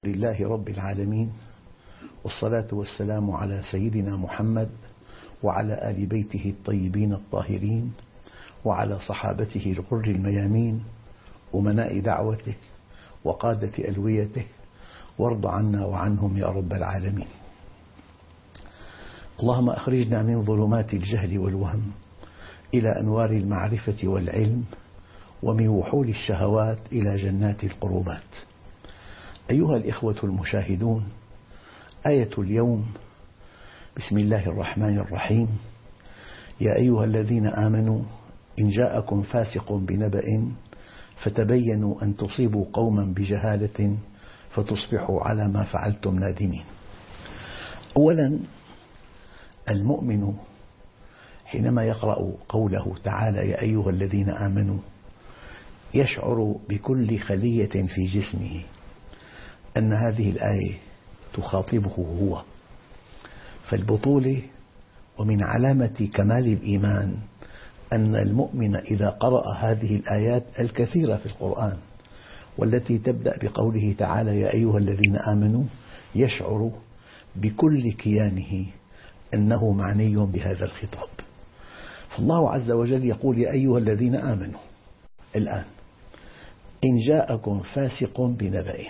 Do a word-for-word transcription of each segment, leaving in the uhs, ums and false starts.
لله رب العالمين، والصلاة والسلام على سيدنا محمد وعلى آل بيته الطيبين الطاهرين وعلى صحابته الغر الميامين أمناء دعوته وقادة ألويته، وارض عنا وعنهم يا رب العالمين. اللهم أخرجنا من ظلمات الجهل والوهم إلى أنوار المعرفة والعلم، ومن وحول الشهوات إلى جنات القربات. أيها الإخوة المشاهدون، آية اليوم بسم الله الرحمن الرحيم: يا أيها الذين آمنوا إن جاءكم فاسق بنبأ فتبينوا أن تصيبوا قوما بجهالة فتصبحوا على ما فعلتم نادمين. أولا، المؤمن حينما يقرأ قوله تعالى يا أيها الذين آمنوا يشعر بكل خلية في جسمه أن هذه الآية تخاطبه هو. فالبطولة ومن علامة كمال الإيمان أن المؤمن إذا قرأ هذه الآيات الكثيرة في القرآن والتي تبدأ بقوله تعالى يا أيها الذين آمنوا يشعر بكل كيانه أنه معني بهذا الخطاب. فالله عز وجل يقول يا أيها الذين آمنوا. الآن إن جاءكم فاسق بنبأ،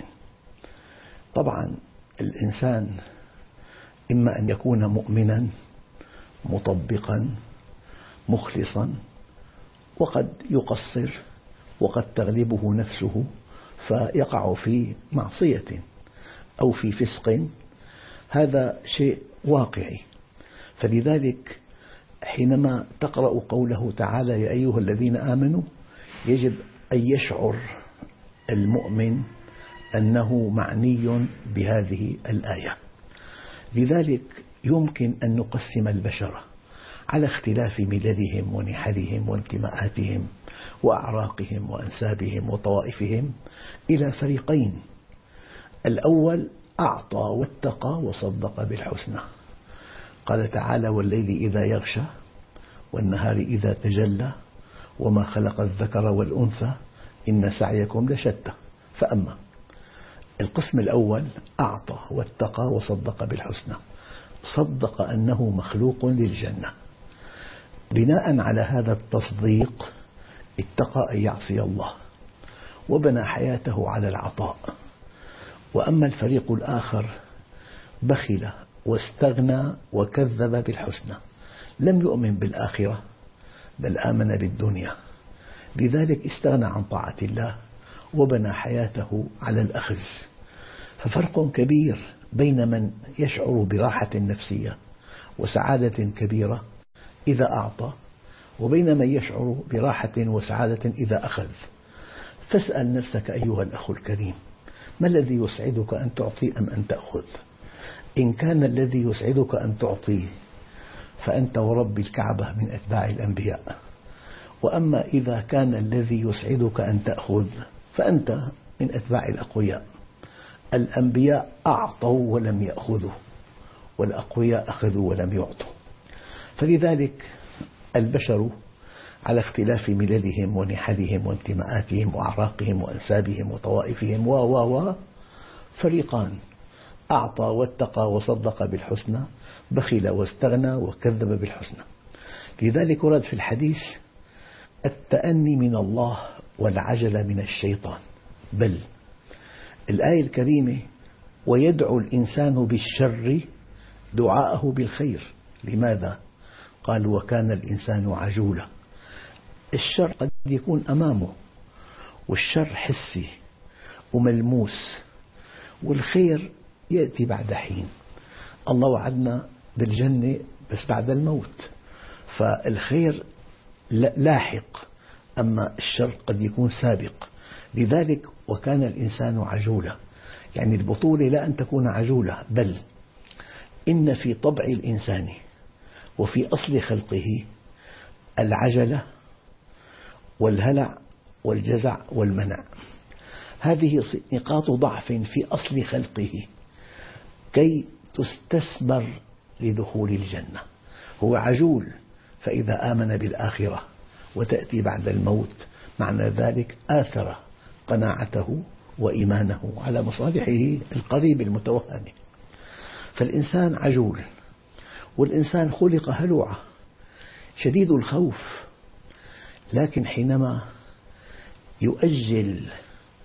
طبعا الإنسان إما أن يكون مؤمنا مطبقا مخلصا، وقد يقصر وقد تغلبه نفسه فيقع في معصية أو في فسق، هذا شيء واقعي. فلذلك حينما تقرأ قوله تعالى يا أيها الذين آمنوا يجب أن يشعر المؤمن أنه معني بهذه الآية. لذلك يمكن أن نقسم البشر على اختلاف مللهم ونحلهم وانتماءاتهم وأعراقهم وأنسابهم وطوائفهم إلى فريقين. الأول أعطى واتقى وصدق بالحسنى، قال تعالى والليل إذا يغشى والنهار إذا تجلى وما خلق الذكر والأنثى إن سعيكم لشتى. فأما القسم الأول أعطى واتقى وصدق بالحسنى، صدق أنه مخلوق للجنة، بناء على هذا التصديق اتقى أن يعصي الله وبنى حياته على العطاء. وأما الفريق الآخر بخل واستغنى وكذب بالحسنى، لم يؤمن بالآخرة بل آمن بالدنيا، لذلك استغنى عن طاعة الله وبنى حياته على الأخذ. ففرق كبير بين من يشعر براحة نفسية وسعادة كبيرة إذا أعطى، وبين من يشعر براحة وسعادة إذا أخذ. فاسأل نفسك أيها الأخ الكريم، ما الذي يسعدك أن تعطي أم أن تأخذ؟ إن كان الذي يسعدك أن تعطي فأنت ورب الكعبة من أتباع الأنبياء، وأما إذا كان الذي يسعدك أن تأخذ فأنت من أتباع الأقوياء. الأنبياء أعطوا ولم يأخذوا، والأقوياء أخذوا ولم يعطوا. فلذلك البشر على اختلاف مللهم ونحلهم وانتماءاتهم وأعراقهم وأنسابهم وطوائفهم و و و فريقان: أعطى واتقى وصدق بالحسنى، بخل واستغنى وكذب بالحسنى. لذلك ورد في الحديث التأني من الله والعجل من الشيطان. بل الآية الكريمة ويدعو الإنسان بالشر دعاءه بالخير. لماذا؟ قال وكان الإنسان عجولا. الشر قد يكون أمامه، والشر حسي وملموس، والخير يأتي بعد حين. الله وعدنا بالجنة بس بعد الموت، فالخير لاحق، أما الشر قد يكون سابق. لذلك وكان الإنسان عجولا، يعني البطولة لا أن تكون عجولة، بل إن في طبع الإنسان وفي أصل خلقه العجلة والهلع والجزع والمنع. هذه نقاط ضعف في أصل خلقه كي تستثمر لدخول الجنة. هو عجول، فإذا آمن بالآخرة وتأتي بعد الموت معنى ذلك آثر قناعته وإيمانه على مصالحه القريب المتوهمة. فالإنسان عجول، والإنسان خلق هلوعا شديد الخوف، لكن حينما يؤجل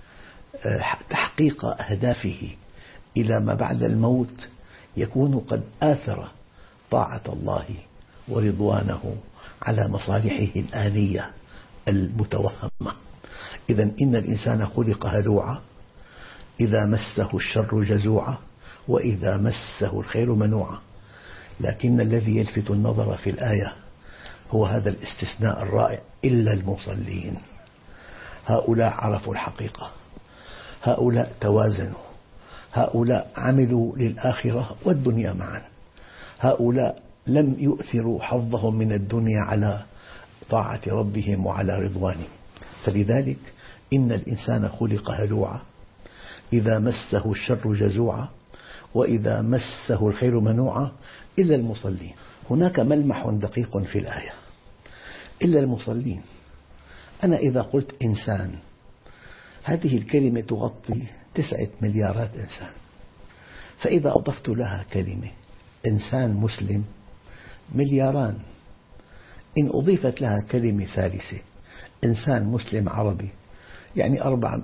تحقيق أهدافه إلى ما بعد الموت يكون قد آثر طاعة الله ورضوانه على مصالحه الآنية المتوهمة. إذن إن الإنسان خلق هلوعا إذا مسه الشر جزوعا وإذا مسه الخير منوعا. لكن الذي يلفت النظر في الآية هو هذا الاستثناء الرائع: إلا المصلين. هؤلاء عرفوا الحقيقة، هؤلاء توازنوا، هؤلاء عملوا للآخرة والدنيا معا، هؤلاء لم يؤثروا حظهم من الدنيا على طاعة ربهم وعلى رضوانه. فلذلك إن الإنسان خلق هلوعا إذا مسه الشر جزوعا وإذا مسه الخير منوعا إلا المصلين. هناك ملمح دقيق في الآية: إلا المصلين. أنا إذا قلت إنسان، هذه الكلمة تغطي تسعة مليارات إنسان، فإذا أضفت لها كلمة إنسان مسلم ملياران. إن أضيفت لها كلمة ثالثة إنسان مسلم عربي يعني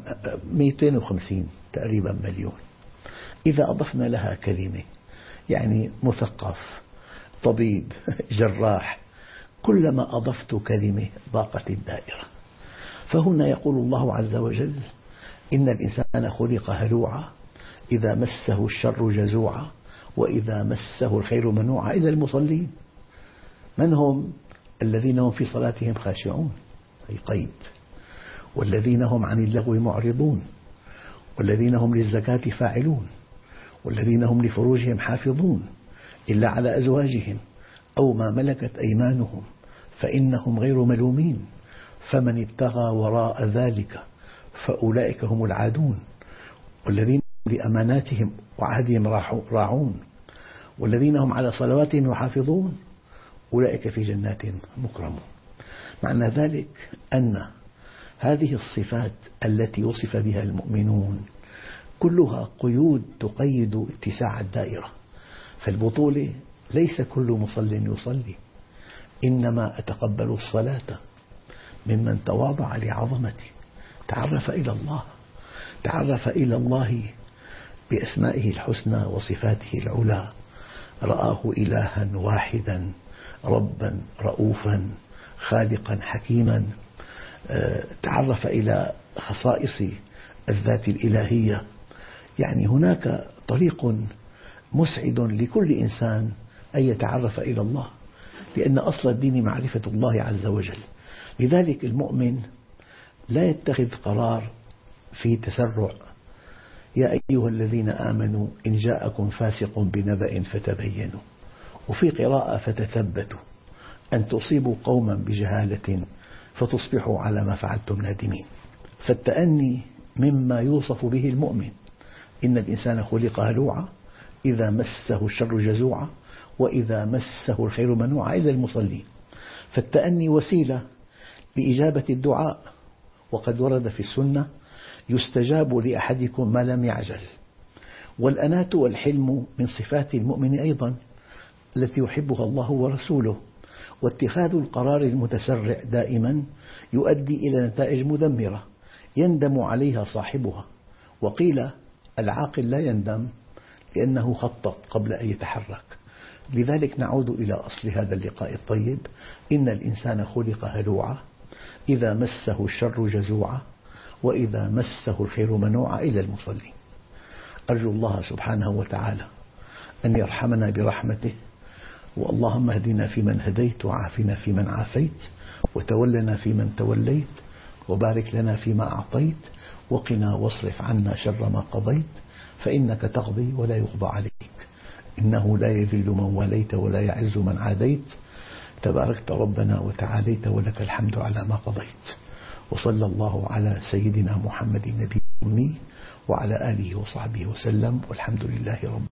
مئتين وخمسين تقريبا مليون. إذا أضفنا لها كلمة يعني مثقف، طبيب، جراح، كلما أضفت كلمة ضاقت الدائرة. فهنا يقول الله عز وجل: إن الإنسان خلق هلوعا إذا مسه الشر جزوعا وإذا مسه الخير منوعا إلا المصلين. من هم؟ الذين هم في صلاتهم خاشعون، أي قيد، والذين هم عن اللغو معرضون، والذين هم للزكاة فاعلون، والذين هم لفروجهم حافظون إلا على أزواجهم أو ما ملكت أيمانهم فإنهم غير ملومين، فمن ابتغى وراء ذلك فأولئك هم العادون، والذين لأماناتهم وعهدهم راعون، والذين هم على صلواتهم يحافظون أولئك في جنات مكرمون. معنى ذلك أن هذه الصفات التي وصف بها المؤمنون كلها قيود تقيد اتساع الدائرة. فالبطولة ليس كل مصل يصلي، إنما أتقبل الصلاة ممن تواضع لعظمته، تعرف إلى الله، تعرف إلى الله بأسمائه الحسنى وصفاته العلى، رآه إلها واحدا ربا رؤوفا خالقا حكيما، تعرف إلى خصائص الذات الإلهية. يعني هناك طريق مسعد لكل إنسان أن يتعرف إلى الله، لأن أصل الدين معرفة الله عز وجل. لذلك المؤمن لا يتخذ قرار في تسرع: يا أيها الذين آمنوا إن جاءكم فاسق بنبأ فتبينوا، وفي قراءة فتثبتوا أن تصيبوا قوما بجهالة فتصبحوا على ما فعلتم نادمين. فالتأني مما يوصف به المؤمن: إن الإنسان خلق هلوعا إذا مسه الشر جزوعا وإذا مسه الخير منوعا إلا المصلين. فالتأني وسيلة لإجابة الدعاء، وقد ورد في السنة: يستجاب لأحدكم ما لم يعجل. والأناة والحلم من صفات المؤمن أيضا التي يحبها الله ورسوله. واتخاذ القرار المتسرع دائما يؤدي إلى نتائج مدمرة يندم عليها صاحبها. وقيل: العاقل لا يندم لأنه خطط قبل أن يتحرك. لذلك نعود إلى أصل هذا اللقاء الطيب: إن الإنسان خلق هلوعا إذا مسه الشر جزوعا وإذا مسه الخير منوعا إلا المصلين. أرجو الله سبحانه وتعالى أن يرحمنا برحمته. واللهم اهدنا فيمن هديت، وعافنا فيمن عافيت، وتولنا فيمن توليت، وبارك لنا فيما أعطيت، وقنا واصرف عنا شر ما قضيت، فإنك تقضي ولا يقضى عليك، إنه لا يذل من واليت ولا يعز من عاديت، تباركت ربنا وتعاليت، ولك الحمد على ما قضيت. وصلى الله على سيدنا محمد النبي الأمي وعلى آله وصحبه وسلم، والحمد لله رب